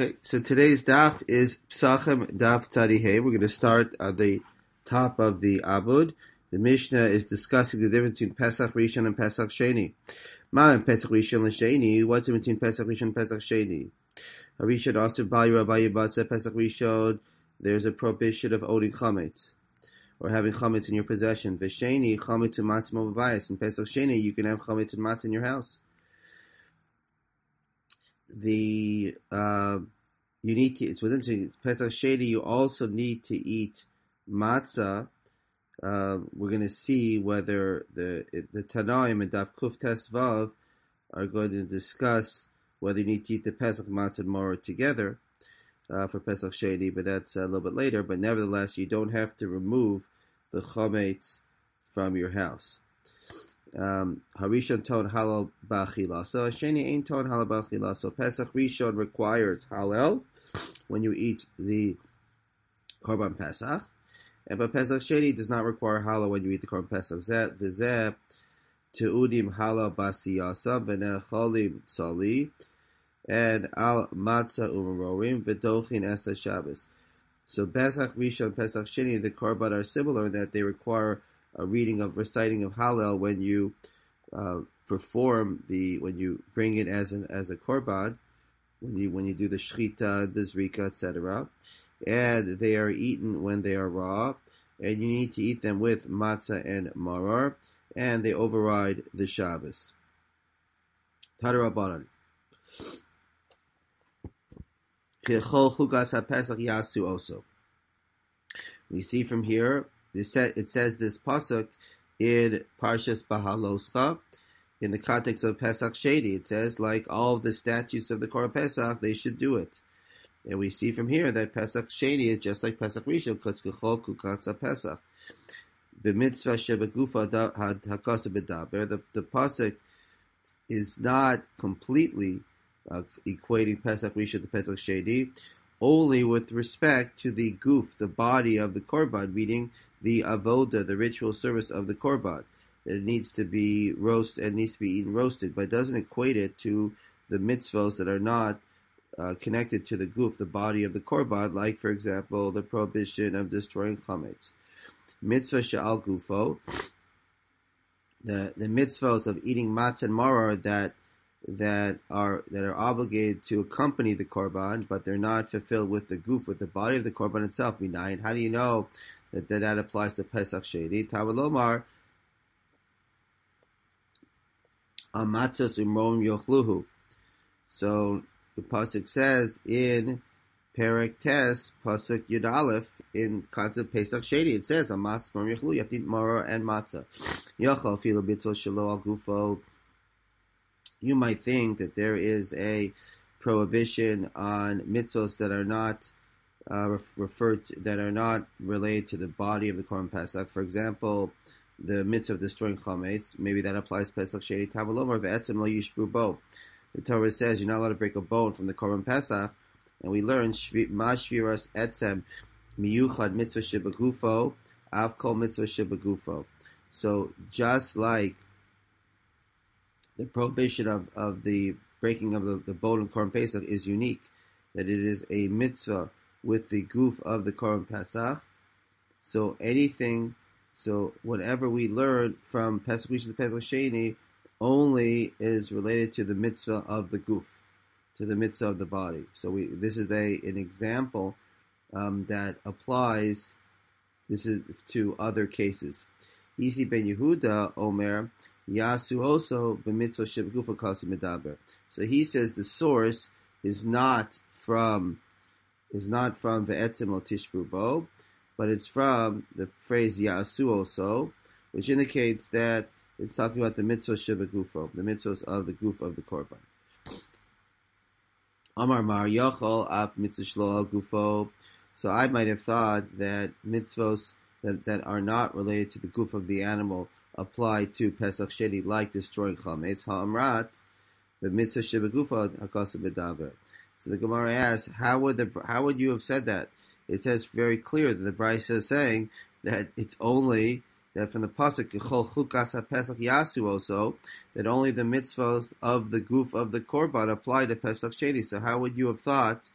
Okay, so today's daf is Psachim Daf Tzadihei. We're going to start at the top of the Abud. The Mishnah is discussing the difference between Pesach Rishon and Pesach Sheni. Ma'am Pesach Rishon Sheni. What's in between Pesach Rishon and Pesach Sheni? Rishon also Bayu Abayu Batza Pesach Rishon. There's a prohibition of owning chametz or having chametz in your possession. V'Sheni chametz and matzah mobayis. In Pesach Sheni, you can have chametz and matzah in your house. You need to. It's within Pesach Sheni. You also need to eat matzah. We're going to see whether the Tanaim and Daf Kuf Tes Vav are going to discuss whether you need to eat the Pesach matzah and maror together for Pesach Sheni, but that's a little bit later. But nevertheless, you don't have to remove the chametz from your house. Harishon ton halal b'achila. So Sheni ain't ton halal b'achila. So Pesach Rishon requires halal when you eat the korban Pesach, but Pesach Sheni does not require halal when you eat the korban Pesach. Zeh v'zeh teudim halal basiyasa v'necholim tzali and al matzah umarorim v'dochin esta Shabbos. So Pesach Rishon, Pesach Sheni, the korban are similar in that they require a reciting of Hallel when you when you bring it as a korban, when you do the shchita, the zrika, etc. And they are eaten when they are raw, and you need to eat them with matzah and maror, and they override the Shabbos. Tadarabanan. Chol chugas haPesach yasu also. We see from here. It says this pasuk in Parshas Bahaloscha in the context of Pesach Sheni. It says, like all of the statutes of the Korban Pesach, they should do it. And we see from here that Pesach Sheni is just like Pesach Rishon, Katzkechol Kukatza Pesach. The mitzvah shebegufa hakasa bedaber. The pasuk is not completely equating Pesach Rishon to Pesach Sheni, only with respect to the guf, the body of the korban, meaning the avoda, the ritual service of the korban. That it needs to be roasted and needs to be eaten roasted, but it doesn't equate it to the mitzvos that are not connected to the guf, the body of the korban, like, for example, the prohibition of destroying chametz. Mitzvah she'al gufo, the mitzvos of eating matzah and maror that are obligated to accompany the korban, but they're not fulfilled with the guf, with the body of the korban itself. Minayin, how do you know that applies to Pesach Sheni? Tavalomar amatzos umrom yochluhu. So the pasuk says in Perek Tes pasuk Yud Aleph in concept Pesach Sheni, it says amatzos umrom yochluhu. You have to eat maror and matzah. Yochal filo bitzol shelo al gufo. You might think that there is a prohibition on mitzvos that are not referred to, that are not related to the body of the Korban Pesach. For example, the mitzvah of destroying chametz. Maybe that applies to Pesach Sheni. Tavalomar ve'etzem lo yishbu bo. The Torah says you're not allowed to break a bone from the Korban Pesach, and we learn ma shviras etzem miyuchad mitzvah shebagufo av kol mitzvah shebagufo. So just like the prohibition of the breaking of the bone of Korban Pesach is unique, that it is a mitzvah with the guf of the Korban Pesach. So whatever we learn from Pesach Rishon to Pesach Sheni only is related to the mitzvah of the guf, to the mitzvah of the body. So this is an example that applies. This is to other cases. Isi ben Yehuda Omer Yasu also b'mitzvah shebegufa kasi medaber. So he says the source is not from ve'etzem lo tishbu bo, but it's from the phrase Yasu also, which indicates that it's talking about the mitzvah shebegufo, the mitzvahs of the guf of the korban. Amar mar yochol ap mitzvah shlo al gufo. So I might have thought that mitzvos that are not related to the guf of the animal apply to Pesach Sheni, like destroying chametz. Ha'amrat, the mitzvah shebegufa hakasa bedaber. So the Gemara asks, how would you have said that? It says very clear that the Brisa is saying that it's only that from the pasuk Chol chukas haPesach yasu also, that only the mitzvahs of the guf of the korban apply to Pesach Sheni. So how would you have thought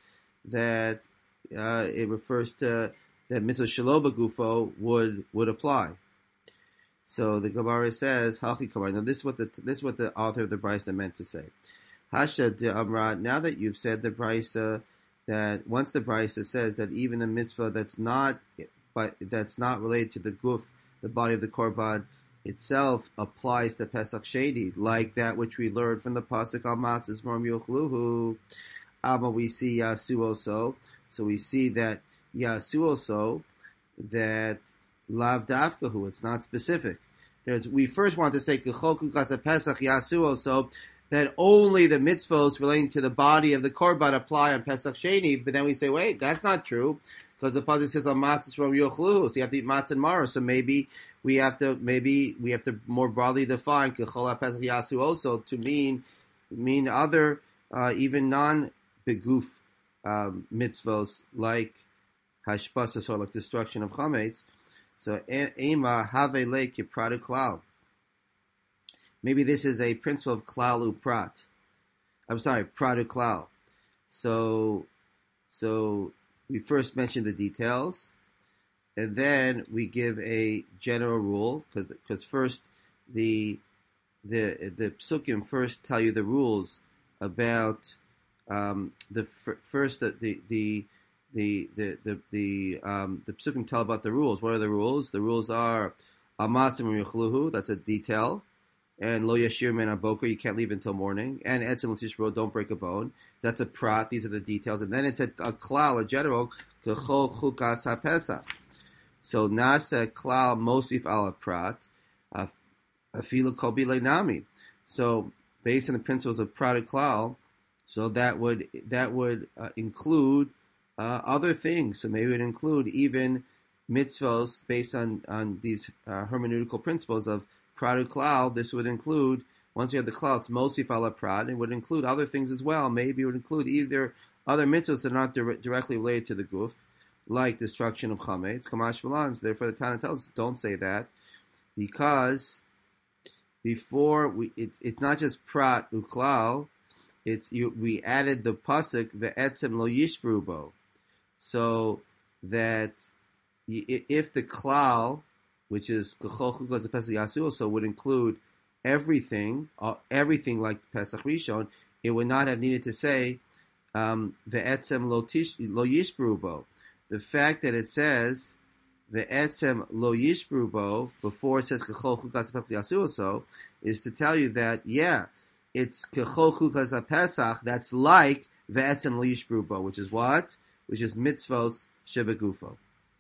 that it refers to that mitzvah shaloba gufo would apply. So the Gemara says, "Hachi kamar." Now this is what the author of the Brisa meant to say. Hasha de Amra. Now that you've said the Brisa, that once the Brisa says that even a mitzvah that's not related to the guf, the body of the korban itself, applies to Pesach Sheni, like that which we learned from the pasuk al matzos morim yochluhu. We see Yasu also. So we see that Yasu also, that Lav Dafkahu, it's not specific. We first want to say Kechoku Kasa Pesach Yasu also, that only the mitzvos relating to the body of the korban apply on Pesach Sheni, but then we say, wait, that's not true, because the pasuk says on matzos from yochluhu, so you have to eat matzah and maror. So maybe we have to more broadly define Kechol Pesach Yasu also to mean other even non beguf mitzvos like hashpasas or like destruction of chametz. So ema have le kipratu klal. Maybe this is a principle of klal uprat. I'm sorry, pratu klal. So we first mention the details, and then we give a general rule because first the psukim first tell you the rules about the psukim tell about the rules. What are the rules? The rules are amatzim yuchluhu, that's a detail, and lo yashir men aboker, you can't leave until morning, and etzem l'tishro, don't break a bone. That's a prat. These are the details, and then it's a klal, a general kechol chukas hapesach. So nasa klal mosif ala prat afilu kobi le'nami. So based on the principles of prat and klal. So that would include other things. So maybe it would include even mitzvos based on these hermeneutical principles of pradu klal. This would include, once you have the klal, it's mosif ala prad. It would include other things as well. Maybe it would include either other mitzvos that are not directly related to the guf, like destruction of chametz, kamash malans. Therefore, the Tana tells us don't say that, because before it's not just prat uklal. We added the pasuk ve'etzem lo yishbrubo, so that if the klal, which is kechol chukas Pesach Yasu, so would include everything like Pesach Rishon, it would not have needed to say ve'etzem lo yishbrubo. The fact that it says ve'etzem lo yishbrubo before it says kechol chukas Pesach Yasu, so is to tell you that it's kechol chukas Pesach. That's like ve'etzem lo yishbrubo, which is what? Which is mitzvos shebegufo.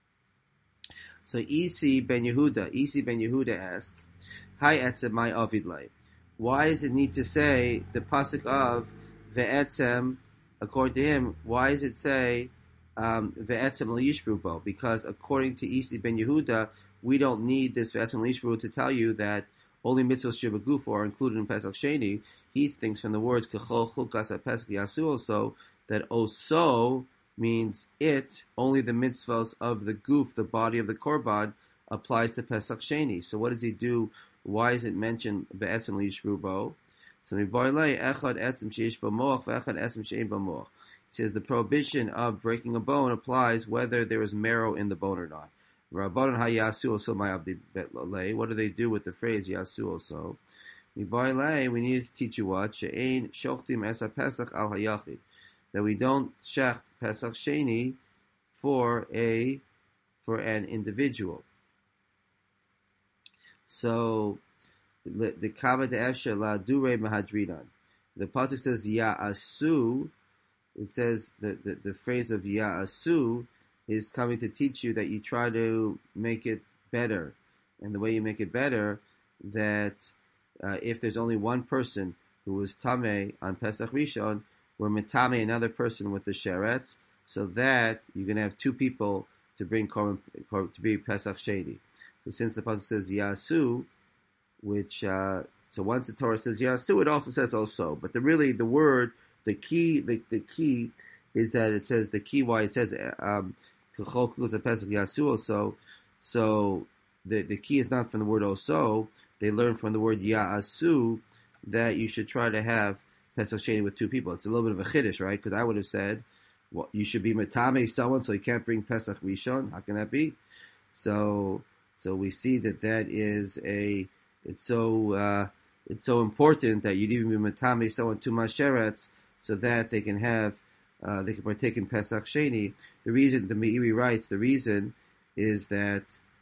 So Isi ben Yehuda asks, "Hi etzem my avidlay. Why does it need to say the pasuk of ve'etzem? According to him, why does it say ve'etzem lo yishbrubo? Because according to Isi ben Yehuda, we don't need this ve'etzem lo yishbrubo to tell you that only mitzvos shebegufo are included in Pesach Sheni. He thinks from the words kechol chukas Pesach Yasu also that oso means only the mitzvos of the guf, the body of the korban, applies to Pesach Sheni. So what does he do? Why is it mentioned be'etzem lishrubo? So echad etzem sheish b'moach ve'echad etzem she'ein b'moach. He says the prohibition of breaking a bone applies whether there is marrow in the bone or not. Rabbanon hayasu also ma'abdi betlolei. What do they do with the phrase yasu also? We need to teach you what she'ein shochtim esa pesach al hayachid, that we don't shecht Pesach Sheni for an individual. So the kavod efshe la dure mahadrinan. The pasuk says ya'asu. It says the phrase of ya'asu is coming to teach you that you try to make it better, and the way you make it better, that if there's only one person who was tameh on Pesach Rishon, we're metame another person with the sheretz, so that you're going to have two people to bring korban to be Pesach Sheni. So since the pasuk says yasu, which so once the Torah says yasu, it also says also. But the key is that it says the key why it says kechol chukas Pesach yasu also. So the key is not from the word also. They learn from the word yasu that you should try to have Pesach Sheni with two people. It's a little bit of a chiddush, right? Because I would have said Well, you should be matame someone so you can't bring Pesach Rishon. How can that be? So we see that is it's so important that you'd even be matame someone to Masheret so that they can partake in Pesach Sheni. The reason the Meiri writes, the reason is that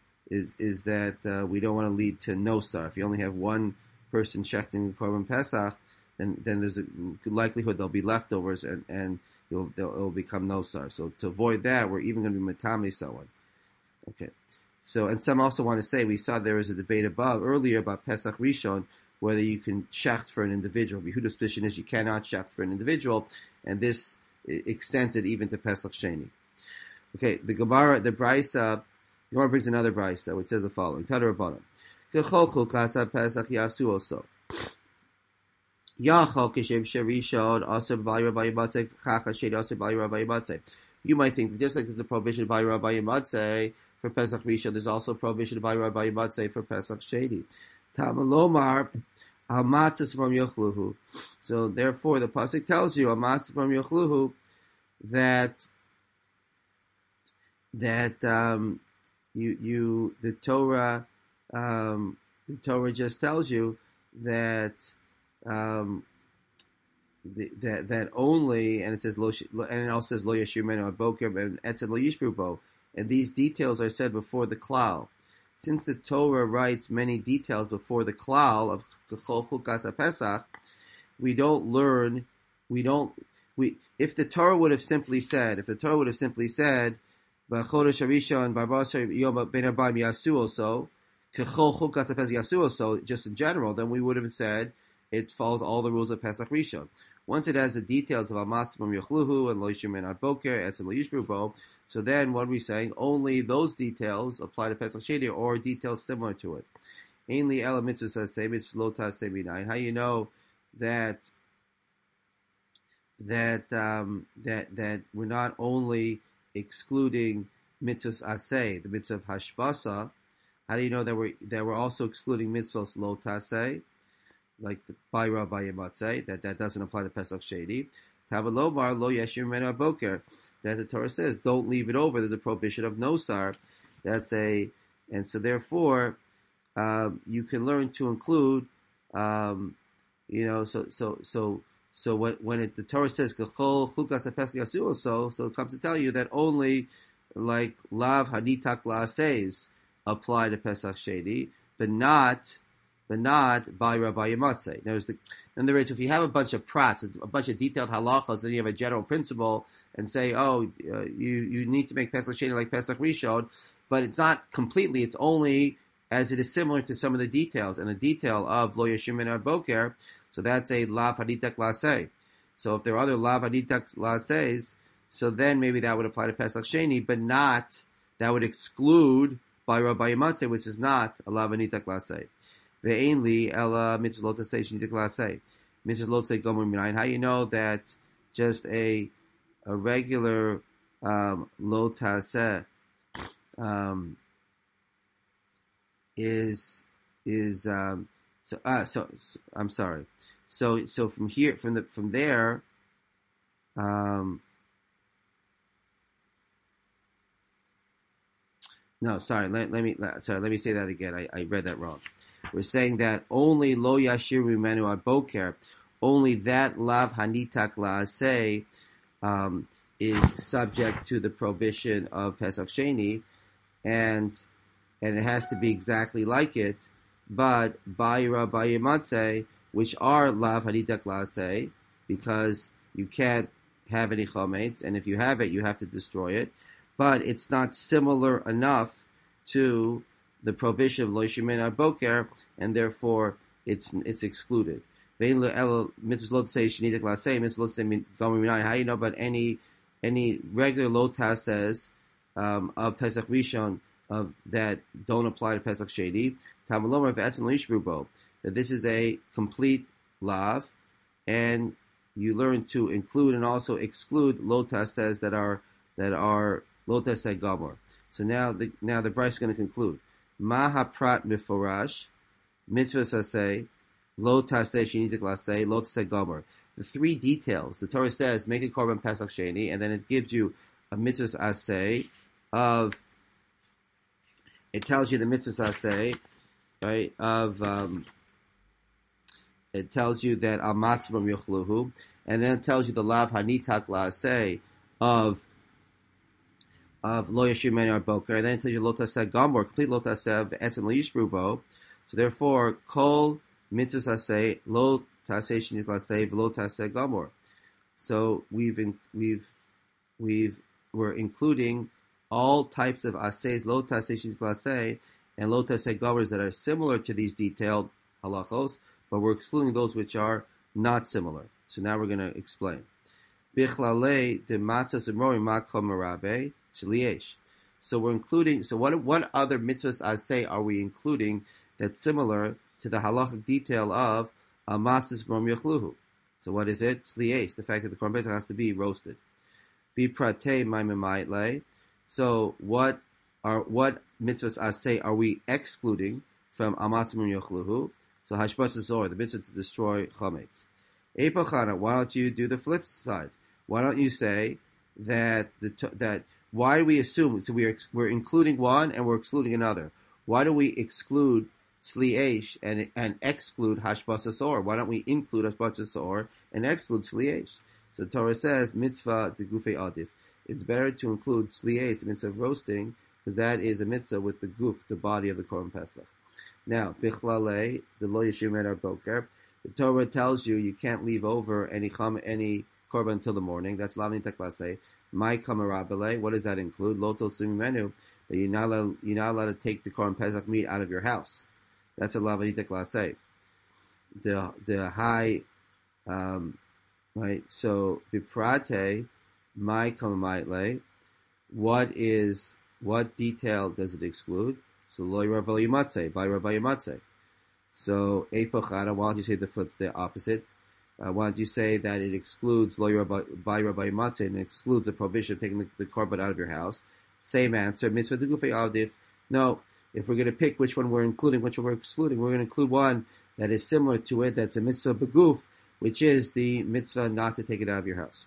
we don't want to lead to nosar. If you only have one person shechting the Korban Pesach, then there's a good likelihood there'll be leftovers and it'll become nosar. So to avoid that, we're even going to be matame someone. Okay. So, and some also want to say, we saw there was a debate earlier about Pesach Rishon, whether you can shecht for an individual. Yehuda's position is you cannot shecht for an individual, and this extends it even to Pesach Sheni. Okay, the Gemara brings another brisa, which says the following: Tadar Rabbanan, Kechol Chukasa Pesach Yasu Oso. Yachol Kishem Sherishon Aser B'Vayir Bayimatze Chacha Sheni Aser B'Vayir Bayimatze. You might think that just like there's a prohibition by Rabbi Yimatze for Pesach Rishon, there's also a prohibition by Rabbi Yimatze for Pesach Sheni. Tamalomar Amatzis from Yochluhu. So therefore, the pasuk tells you Amatzis from Yochluhu that the Torah just tells you that that only, and it says and it also says lo yashimenu aboker and etzed lo yishbru, and these details are said before the klal. Since the Torah writes many details before the klal of Kechol Chukas HaPesach, if the Torah would have simply said, B'chodesh Harishon Barbasar Yom Ben Arbaim Yasu Oso, Kechol Chukas HaPesach Yasu Oso, just in general, then we would have said it follows all the rules of Pesach Rishon. Once it has the details of Amasim Yochluhu and Lo Yishmer Ad Boker, Etzem Lo Yishbru Bo, so then what are we saying? Only those details apply to Pesach Sheni or details similar to it. Ainly Ela Mitzvah says Mitzvah Lo Taseh B'Nayin. How you know that we're not only excluding mitzvahs aseh, the mitzvah of hashbasa? How do you know that we're also excluding mitzvahs lo taseh, like the bayra bayimatzeh, that doesn't apply to Pesach Sheni? Tavalomar lo yashir menu boker, that the Torah says don't leave it over. There's a prohibition of nosar. And so therefore you can learn to include, so when the Torah says Kechol Chukas HaPesach Yasu Oso, so it comes to tell you that only like Lav Hanitak La'aseis apply to Pesach Sheni, but not by Rabbi Yimatze. In other words, if you have a bunch of prats, a bunch of detailed halachas, then you have a general principle and say, you need to make Pesach Sheni like Pesach Rishon, but it's not completely. It's only as it is similar to some of the details, and the detail of Lo Yashim Ben Boker. So that's a Lav Hanitak Laseh. So if there are other Lav Hanitak Laseis, so then maybe that would apply to Pesach Sheni, but that would exclude by Rabbi Yimatze, which is not a Lav Hanitak Laseh. Ve'einli ela mitzvah lo taseh shenitak laseh. Mitzvah lo taseh gomer minayin. How you know that just a regular lo taseh is so I'm sorry. So from here, from there, no, sorry. Let me say that again. I read that wrong. We're saying that only lo yashiru menu ad boker, only that lav hanitak laaseh is subject to the prohibition of Pesach Sheni, and it has to be exactly like it. But bayira bayimatze, which are lav hanitak laaseh, because you can't have any chometz, and if you have it, you have to destroy it. But it's not similar enough to the prohibition of lo yishmer ad boker, and therefore it's excluded. How you know about any regular lo taseh of Pesach Rishon of that don't apply to Pesach Sheni? That this is a complete lav, and you learn to include and also exclude lo taseh that are lo taseh gamor. So now the Bryce is going to conclude. Maha prat miforash mitzvah saseh lo taseh shenitik laseh lo taseh gamor. the three details. The Torah says, make a korban Pesach Sheni, and then it gives you a mitzvah aseh of, it tells you the mitzvah aseh, right, it tells you that amatzvam yochluhu, and then it tells you the lav hanitak la'aseh of lo yashir meni ar boker, and then it tells you lo taseh gamor, complete lo taseh etzem lo yishbru bo. So therefore, kol mitzvah aseh lo taseh shenit la'aseh v'lo taseh gamor. So we're including all types of asehs, lo taseh shenit la'aseh, and lo taseh gamors that are similar to these detailed halachos, but we're excluding those which are not similar. So now we're going to explain. Bichlale de matzos umori makom merabe tzliesh. So we're including. So what other mitzvahs aseh are we including that's similar to the halachic detail of matzos umori yochluhu? So what is it? Tzliesh, the fact that the korban pesach has to be roasted. Biprate maimemaytle. So what mitzvahs aseh are we excluding from matzos umori yochluhu? So hashbas zor, the mitzvah to destroy chametz. Epochana, why don't you do the flip side? Why don't you say that why do we assume? So we're including one and we're excluding another. Why do we exclude tzliesh and exclude hashbas zor? Why don't we include hashbas zor and exclude tzliesh? So the Torah says mitzvah de gufei adif. It's better to include tzliesh, the mitzvah of roasting, because that is a mitzvah with the guf, the body of the korban pesach. Now, bichlale, the lo yashir meni ar boker, the Torah tells you can't leave over any korban until the morning. That's lavni taklaseh. My kamarabele, what does that include? Loto simimenu, that you're not allowed to take the korban pesach meat out of your house. That's a lavni taklaseh. The high, right? So biprate, my kamamaitle, what detail does it exclude? So loy Rav Yimatze, by Rav Yimatze. So epochada, why don't you say the opposite? Why don't you say that it excludes loy by Rav Yimatze and it excludes the prohibition of taking the korban out of your house? Same answer, mitzvah de gufei adif. No, if we're going to pick which one we're including, which one we're excluding, we're going to include one that is similar to it, that's a mitzvah beguf, which is the mitzvah not to take it out of your house.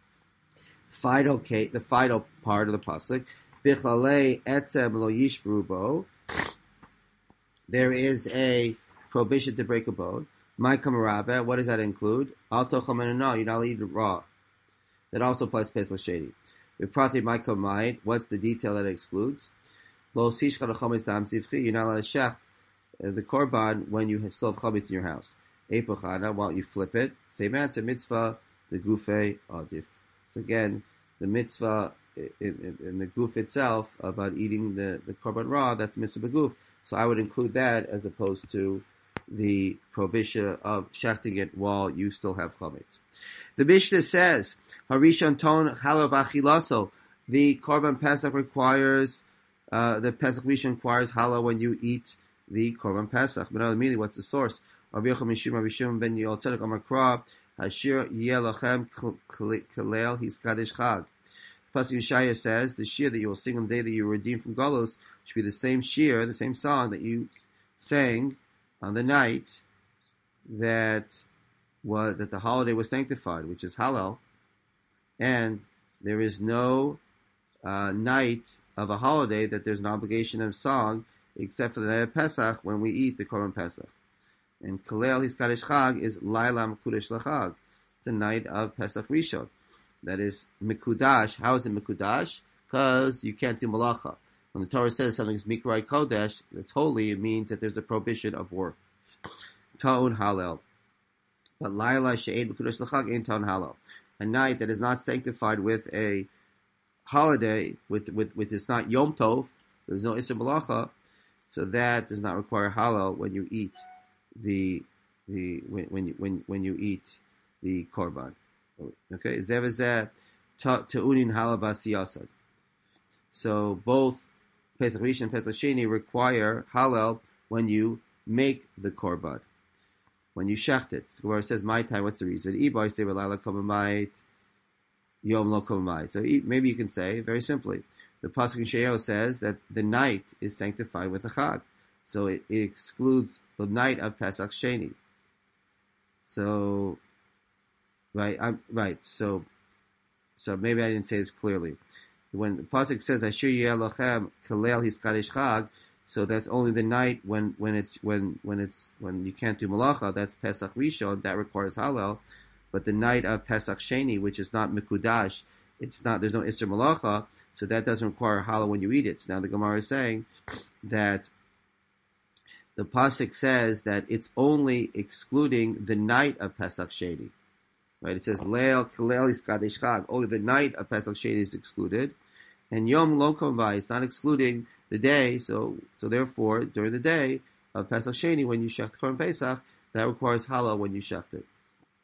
The final part of the pasuk, bichlale etzem lo yishbru bo. There is a prohibition to break a bone. My kamarabeh, what does that include? Al tochamen no, you're not allowed to eat it raw. That also applies to Pesach Sheni. Viprati my kamayit, what's the detail that it excludes? Lo sishcha lechometz dam sivchi, you're not allowed to shecht the korban when you still have chometz in your house. Epochana, why don't you flip it? Same answer, mitzvah, the gufei adif. So again, the mitzvah in the guf itself about eating the korban raw, that's mitzvah beguf. So I would include that as opposed to the prohibition of shechting it while you still have chametz. The Mishnah says, Harishon ton halav achilaso. The korban pesach requires, the pesach rishon requires halal when you eat the korban pesach. But immediately, what's the source? Rav Yochanan Mishum ben Yoel Tzedek Amar Kra Hashir Yeh Lachem Kalel Hiskadesh Chag. Pasuk Yeshaya says the shir that you will sing on the day that you were redeemed from Galus should be the same shir, the same song that you sang on the night that the holiday was sanctified, which is Hallel, and there is no night of a holiday that there's an obligation of song except for the night of Pesach when we eat the Korban Pesach. And Kalel Hiskadesh Chag is Laila Mekudesh Lachag, the night of Pesach Rishon. That is Mekudash. How is it Mekudash? Because you can't do Malacha. When the Torah says something is Mikrai Kodesh, it's holy, it means that there's a prohibition of work. Ta'un Halel. But Laila She'ed Mekudesh Lachag ain't Ta'un Halel. A night that is not sanctified with a holiday, with it's not Yom Tov, there's no Isser Malacha, so that does not require Halal when you eat when you eat the korban. Okay, zevazeh ta'unin halabas yasad. So both Pesach Rishon and Pesach Sheni require halal when you make the korban, when you shecht it. The Gemara says, "My time." What's the reason? Ibai say v'layla kamamait, yom lo kamamait. So maybe you can say very simply, the pasuk in She'el says that the night is sanctified with a chag, so it excludes the night of Pesach Sheni. So right? Right. So maybe I didn't say this clearly. When the pasuk says Asher Yeh Lochem Kalel Hiskadesh Chag, so that's only the night when you can't do malacha. That's Pesach Rishon. That requires halal. But the night of Pesach Sheni, which is not mikudash, it's not. There's no Isser malacha, so that doesn't require halal when you eat it. So now the Gemara is saying that the pasuk says that it's only excluding the night of Pesach Sheni. Right? It says Leil Kalel Hiskadesh Chag. Only the night of Pesach Sheni is excluded. And Yom Lo Kamvai, it's not excluding the day, so therefore, during the day of Pesach Sheni, when you shecht Korban Pesach, that requires halal when you shecht it.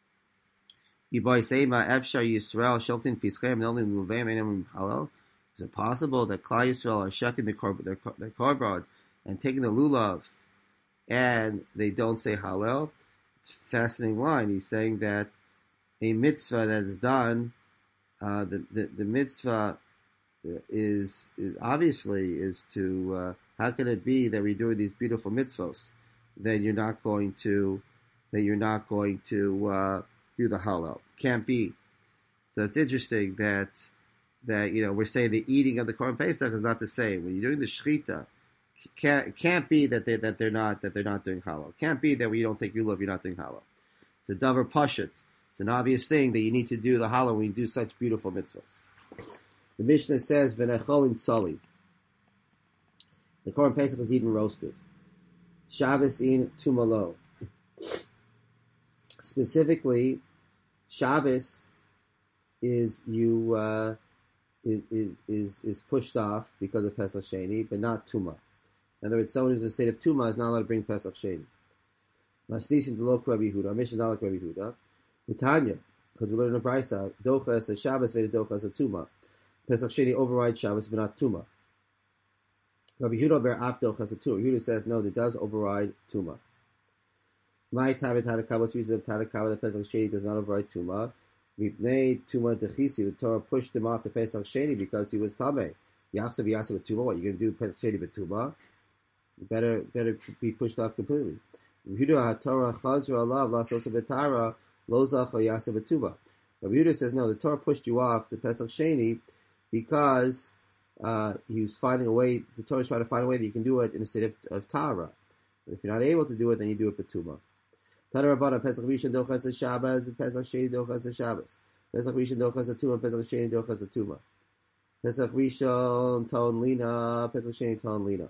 Is it possible that Klal Yisrael are shechting their korban and taking the lulav, and they don't say halal? It's a fascinating line. He's saying that a mitzvah that is done, the mitzvah is obviously to how can it be that we're doing these beautiful mitzvos then you're not going to do the halal? Can't be. So it's interesting that we're saying the eating of the Korban Pesach is not the same. When you're doing the shechita, can't be that they're not doing halal. Can't be that when you don't take lulav, you're not doing halal. It's a davar pashut. It's an obvious thing that you need to do the halal when you do such beautiful mitzvos. The Mishnah says, "V'necholim tzali." The Korban Pesach was eaten roasted. Shabbos in tumalo. Specifically, Shabbos is pushed off because of Pesach Sheni, but not Tuma. In other words, someone who's in a state of Tuma is not allowed to bring Pesach Sheni. Masnisin d'lo Rabbi Yehuda. Mishnah not like Rabbi Yehuda. Tanya, because we learn in the Brisa, Dochas a Shabbos v'ed Dochas a Tuma. Pesach Sheni overrides Shabbos, but not Tuma. Rabbi Yehuda ber af Dochas a Tuma. Rabbi Yehuda says no, it does override Tuma. My Tavet Tanakah, what's the reason of Tanakah that Pesach Sheni does not override Tuma? Mipnei Tuma Dechisi, the Torah pushed him off the Pesach Sheni because he was Tameh. Yasav with Tuma, what, you're going to do Pesach Sheni with Tuma? You better be pushed off completely. Rabbi Yehuda HaTorah Chazra Alav Lasosa B'Tara Lozach Yasav B'Tuma. Rabbi Yehuda says no, the Torah pushed you off the Pesach Sheni because he was finding a way, the Torah is trying to find a way that you can do it in a state of Tara. But if you're not able to do it, then you do it B'Tuma. Tana Rabbana Pesach Rishon Dochas a Shabbos, Pesach Sheni Dochas a Shabbos. Pesach Rishon Dochas a Tuma, Pesach Sheni Dochas a Tuma. Pesach Rishon Ton Lina, Pesach Sheni Ton Lina.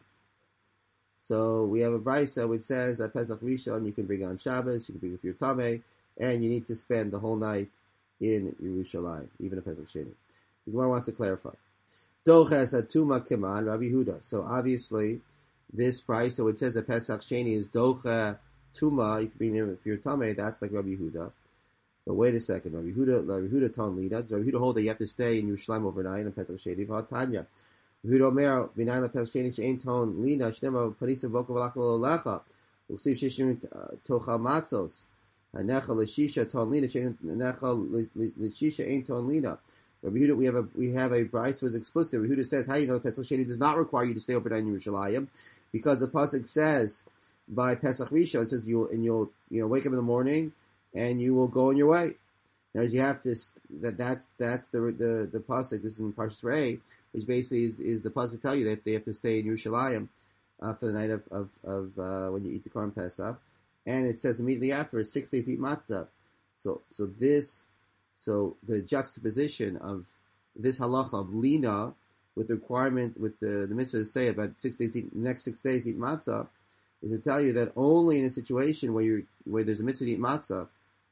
So we have a brisa which says that Pesach Rishon you can bring on Shabbos, you can bring it for your Tameh, and you need to spend the whole night in Yerushalayim, even a Pesach Sheni. The Gemara wants to clarify. Dochas a Tuma Keman Rabbi Yehuda. So obviously this brisa which says that Pesach Sheni is Docha Tuma, you can bring it for your Tameh, that's like Rabbi Yehuda. But wait a second, Rabbi Yehuda Ton Lina. Does Rabbi Yehuda hold that you have to stay in Yerushalayim overnight on Pesach Sheni? Tanya. Rabbi Yehuda Omer, V'nai Pesach Sheni she'ein Ton Lina, Shnema Panisa Voka V'lachal Olecha, Uksiv Shishim Tochal Matzos, Hanecha L'Shisha Ton Lina, Hanecha L'Shisha Ein Ton Lina. Rabbi Yehuda, we have a brisa was explicit. Rabbi Yehuda says, how do you know the Pesach Sheni does not require you to stay overnight in Yerushalayim? Because the pasuk says by Pesach Rishon, it says you'll wake up in the morning and you will go on your way. Now you have to that's the pasuk. This is in Parshas Re'eh, which basically is the pasuk tell you that they have to stay in Yerushalayim for the night of when you eat the Korban Pesach, and it says immediately after 6 days eat matzah. So the juxtaposition of this halacha of lina with the requirement with the mitzvah to say about 6 days the next 6 days eat matzah is to tell you that only in a situation where there's a mitzvah to eat matzah,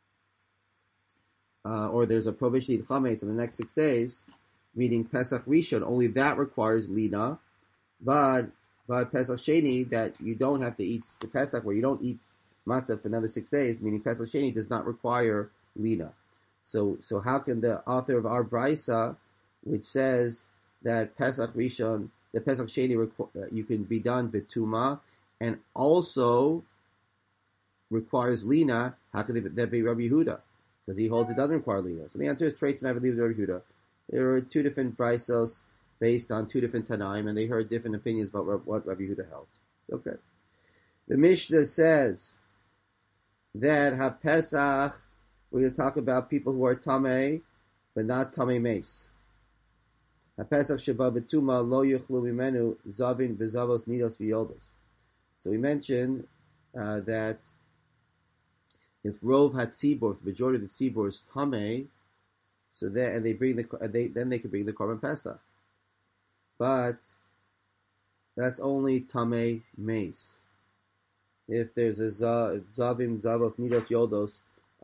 or there's a prohibition to eat chametz in the next 6 days, meaning Pesach Rishon, only that requires lina. But Pesach Sheni, that you don't have to eat the Pesach, where you don't eat matzah for another 6 days, meaning Pesach Sheni does not require lina. So how can the author of our brisa, which says that Pesach Rishon, the Pesach Sheni, you can be done b'tuma, and also requires lina, how can that be Rabbi Yehuda? Because he holds it doesn't require lina. So the answer is Treitzin, I believe, Rabbi Yehuda. There are two different brisos based on two different Tanaim, and they heard different opinions about what Rabbi Yehuda held. Okay. The Mishnah says that HaPesach we're going to talk about people who are tamei, but not tamei mace. HaPesach sheba betuma lo yuchlu mimenu zavin v'zavos nidos v'yoldos. So we mentioned that if Rov Hatzibor, if the majority of the Tzibor is tamei, so then and they bring then they can bring the Korban Pesach, but that's only tamei mace. If there's a zavim, zavos, nidos, yoldos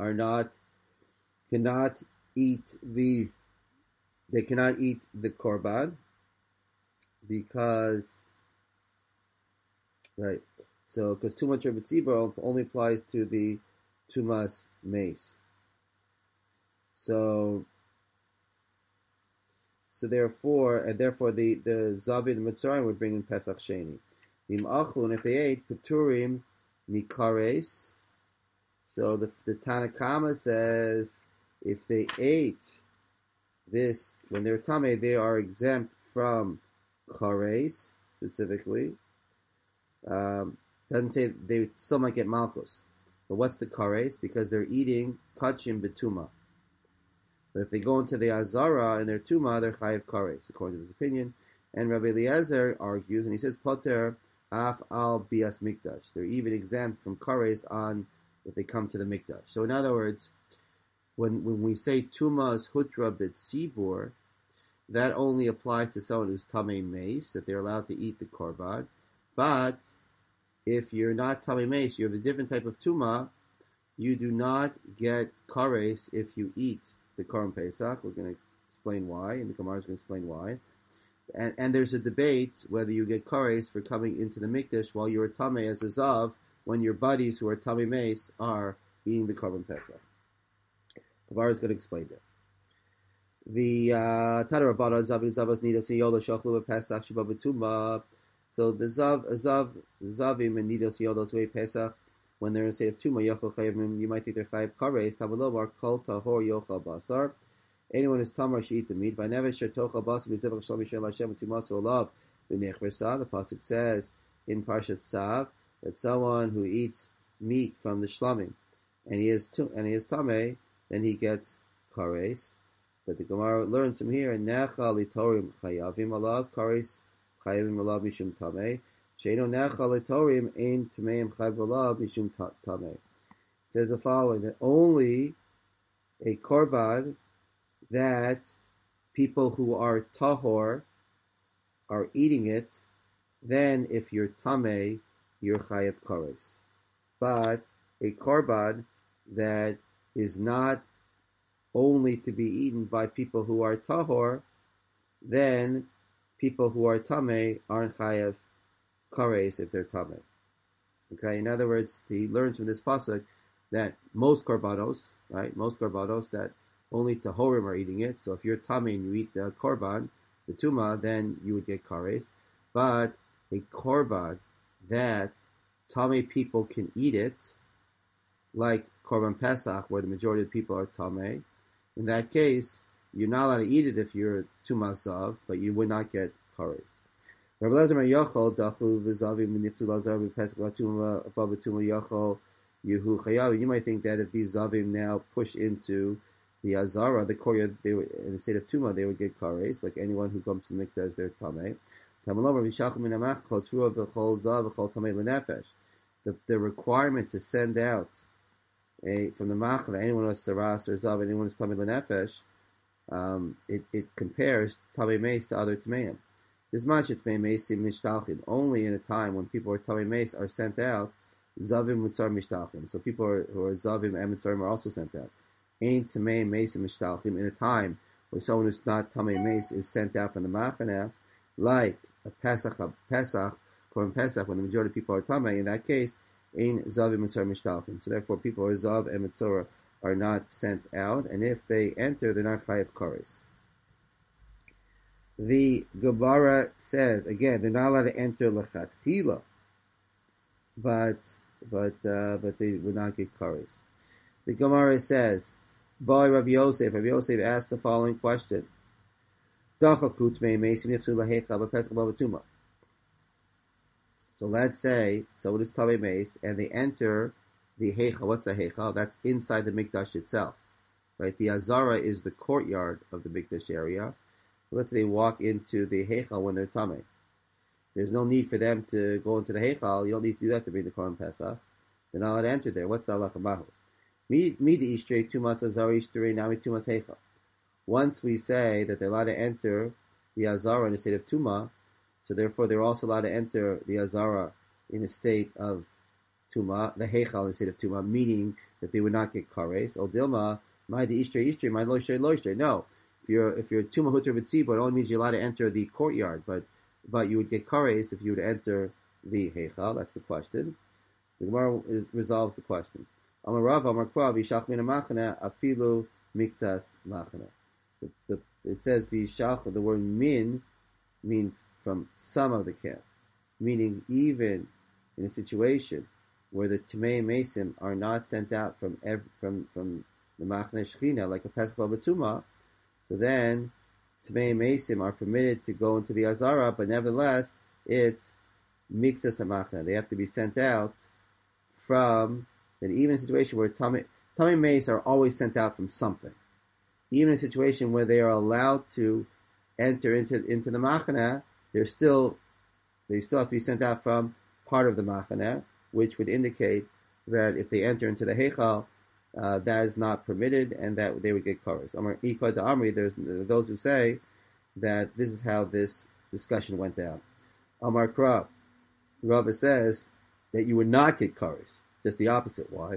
cannot eat the korban because because tumas tzibor only applies to the tumas mace. So therefore the zavim, the Mitzrayim would bring in Pesach Sheni. Im achlu, and if they ate peturim mikares. So the Tanakama says if they ate this when they're tamei, they are exempt from kares specifically. Doesn't say they still might get malchus, but what's the kares? Because they're eating kachim betuma. But if they go into the azara and they're tuma, they're chayiv kares according to this opinion. And Rabbi Eliezer argues, and he says poter af al bias mikdash. They're even exempt from kares on if they come to the mikdash. So in other words, when we say tumas hutra b'tzibur, that only applies to someone who's tamei mace, that they're allowed to eat the korban. But if you're not tamei mace, you have a different type of tuma, you do not get kares if you eat the korban pesach. We're going to explain why, and the Gemara is going to explain why. And there's a debate whether you get kares for coming into the mikdash while you're tamei as a zav, when your buddies who are tamei mace are eating the korban pesach. Gemara is going to explain that. The Tana Rabbanan Zavim Zavos Nidos Yodo Shachlu Pesach Sheba B'Tumah. So the Zavim and Nidos Yodos who ate Pesach when they're in a state of Tumah Yochel Chayim, you might think they're Chayiv Kares Tavalovar Kol Tahor Yochel Basar. Anyone who's Tamar should eat the meat. By Nevesh Shatochel Basar B'Zevach Shalom Yishel Hashem Tumas Olav B'Nech Versav. The pasuk says in Parshat Sav that someone who eats meat from the shlamim and he is tamei, then he gets kares. But the Gemara learns from here, necha litorim chayavim alav kares chayavim alav mishum tamei. Sheino necha litorim ein tameim chayav alav mishum tamei. It says the following: that only a korban that people who are tahor are eating it, then if you're tamei, you're chayav kares. But a korban that is not only to be eaten by people who are tahor, then people who are tamei aren't chayav kares if they're tamei. Okay, in other words, he learns from this pasuk that most korbanos that only tahorim are eating it. So if you're tamei and you eat the korban, the tuma, then you would get kares. But a korban that tamei people can eat it, like korban pesach, where the majority of the people are tamei, in that case, you're not allowed to eat it if you're tumazav, but you would not get kares. Rabbi Eliezer Yochel dachu v'zavim v'nifzu lazar v'pesach v'tuma above v'tuma yochel yehu chayav. You might think that if these zavim now push into the azara, the korya, they would, in the state of tuma, they would get kares, like anyone who comes to the mikdash, they're tamei. The requirement to send out from the machna, anyone who has saras or zav, anyone who's tamei lenefesh, it compares tamei mace to other tameim. This much it's mace mishtalchim. Only in a time when people who are tamei mace are sent out, zavim mutzar mishtalchim. So people who are zavim and mitzarim are also sent out. Ain't tamei mace mishtalchim in a time where someone who's not tamei mace is sent out from the machna, like a Pesach, Korban Pesach, when the majority of people are tamei. In that case, ein zavim mitzar mishtalchim. So therefore, people who are zav and mitzora are not sent out, and if they enter, they're not chayav kares. The Gemara says again, they're not allowed to enter lechatchila, but they would not get kares. The Gemara says, "Boy, Rabbi Yosef asked the following question." So let's say someone is tamei mace and they enter the Heichal. What's the Heichal? That's inside the Mikdash itself, right? The Azara is the courtyard of the Mikdash area. Let's say they walk into the Heichal when they're Tameh. There's no need for them to go into the Heichal. You don't need to do that to bring the Korban Pesach. They're not allowed to enter there. What's the halacha mahu? Me the Ishtray, Tumas Azara Ishtray, now we Tumas Heichal. Once we say that they're allowed to enter the Azara in a state of Tuma, so therefore they're also allowed to enter the Azara in a state of Tuma, the Heichal in a state of Tuma, meaning that they would not get Kares. O Dilma, my the Ishtray, my Lo Ishtray. No. If you're Tuma Hutter B'tzibur, it only means you're allowed to enter the courtyard, but you would get kares if you would enter the heichal. That's the question. The Gemara resolves the question. Amar Rav, Amar Kva, v'yishach min ha'machana afilu mikzas machana. It says v'yishach. The word min means from some of the camp, meaning even in a situation where the Tamei Mesim are not sent out from the Machane Shechina, like a Pesach B'Tuma. So then, Tamei Mesim are permitted to go into the Azara, but nevertheless, it's Mikzas HaMachna. They have to be sent out from, and even in a situation where Tamei Meis are always sent out from something. Even in a situation where they are allowed to enter into the Machna, they still have to be sent out from part of the Machna, which would indicate that if they enter into the Heichal, that is not permitted, and that they would get kares. There's those who say that this is how this discussion went down. Amar Kra, Rava says that you would not get kares, just the opposite. Why?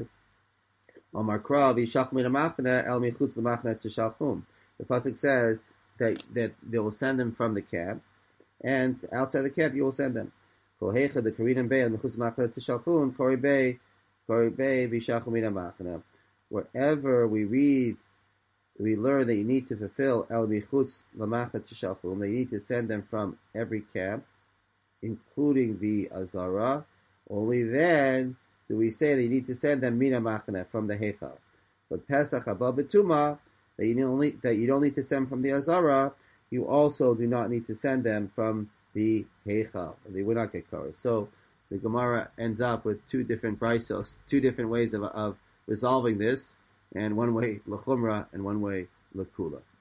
Amar Kra v'yishach min ha'machna el michutz l'machna tishalchum. The pasuk says that they will send them from the camp, and outside the camp you will send them. Kol heicha the karinam bei el michutz l'machna tishalchum kori bei v'yishach min ha'machna. Wherever we read, we learn that you need to fulfill el michutz l'machna tishalchum, that you need to send them from every camp, including the Azara. Only then do we say that you need to send them mina machna, from the Heichal. But Pesach haba b'tuma, that you don't need to send from the Azara, you also do not need to send them from the Heichal. They will not get covered. So the Gemara ends up with two different braisos, two different ways of resolving this, and one way l'chumra and one way l'kula.